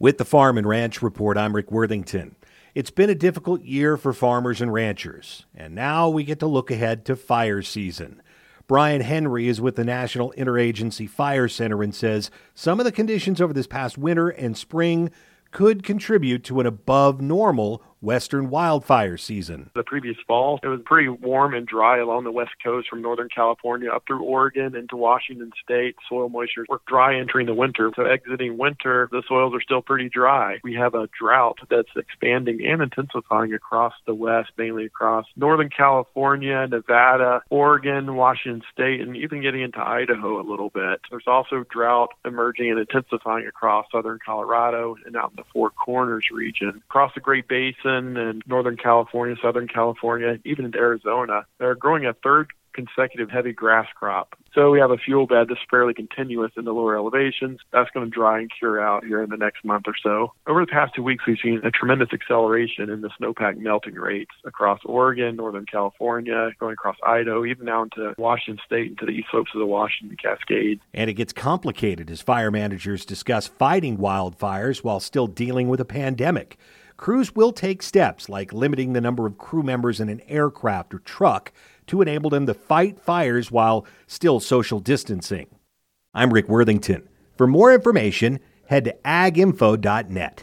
With the Farm and Ranch Report, I'm Rick Worthington. It's been a difficult year for farmers and ranchers, and now we get to look ahead to fire season. Brian Henry is with the National Interagency Fire Center and says some of the conditions over this past winter and spring could contribute to an above normal western wildfire season. The previous fall, it was pretty warm and dry along the west coast from Northern California up through Oregon into Washington State. Soil moisture were dry entering the winter. So exiting winter, the soils are still pretty dry. We have a drought that's expanding and intensifying across the west, mainly across Northern California, Nevada, Oregon, Washington State, and even getting into Idaho a little bit. There's also drought emerging and intensifying across southern Colorado and out in the Four Corners region. Across the Great Basin and Northern California, Southern California, even into Arizona, they're growing a third consecutive heavy grass crop. So we have a fuel bed that's fairly continuous in the lower elevations. That's going to dry and cure out here in the next month or so. Over the past 2 weeks, we've seen a tremendous acceleration in the snowpack melting rates across Oregon, Northern California, going across Idaho, even now into Washington State and to the east slopes of the Washington Cascade. And it gets complicated as fire managers discuss fighting wildfires while still dealing with a pandemic. Crews will take steps like limiting the number of crew members in an aircraft or truck to enable them to fight fires while still social distancing. I'm Rick Worthington. For more information, head to aginfo.net.